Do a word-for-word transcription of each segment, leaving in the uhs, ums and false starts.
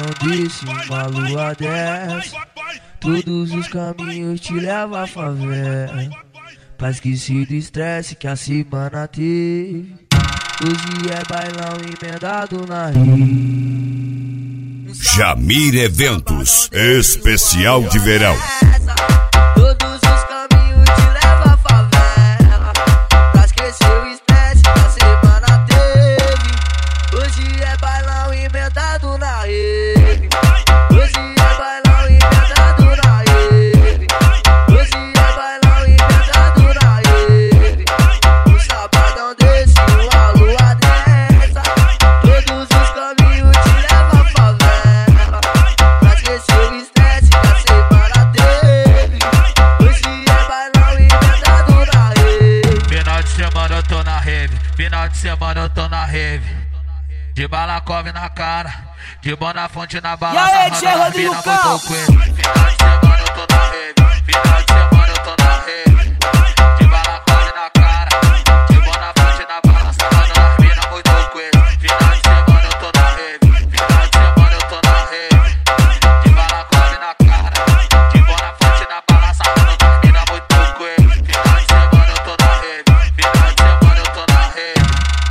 não desce uma lua dessa. Todos os caminhos te levam à favela, pra esquecer do estresse que a semana teve. Hoje é bailão emendado na rede. Jamir Eventos, especial de verão. Todos os caminhos te levam à favela, pra esquecer o estresse que a semana teve. Hoje é bailão emendado na rede. Hoje é bailão emendado na rede. Hoje é bailão emendado na rede. Um sabadão desse, uma lua dessa. Todos os caminhos te levam à favela, pra esquecer o estresse que a semana teve. Hoje é bailão emendado na rede. Final de semana eu tô na rave, final de semana eu tô na rave. De balacove na cara, de Bonafonte na bala. E aí, Tchê Rodrigo Cal? Final de semana eu tô na rave, final de semana eu tô na rave. De balacove na cara, de Bonafonte na bala. Sarrando nas mina muito coelho. Final de semana eu tô na rave, final de semana eu tô na rave. De balacove na cara, de Bonafonte na bala. Sarrando nas mina muito coelho. Final de semana eu tô na rave, final de semana eu tô na rave.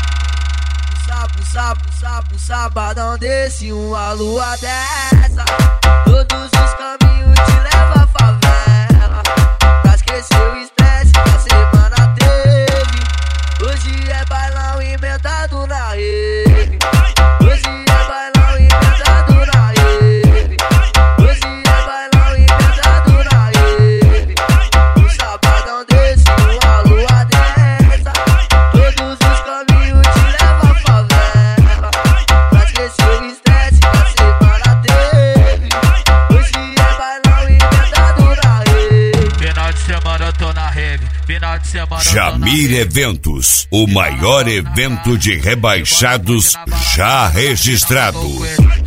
Sapo, sapo, sapo, sabadão desse, uma lua dessa. Todos os caminhos te levam à favela, pra esquecer o estresse que a semana teve. Hoje é bailão emendado na rede. Hoje é bailão emendado na rede. Hoje é bailão emendado na rede. Um sabadão desse, uma lua dessa. Todos os caminhos te levam à favela, pra esquecer o estresse que a semana teve. Hoje é bailão emendado na rede. Final de semana eu tô na rave, final de semana eu tô na Jamir rave. Eventos, o maior evento de rebaixados já registrado.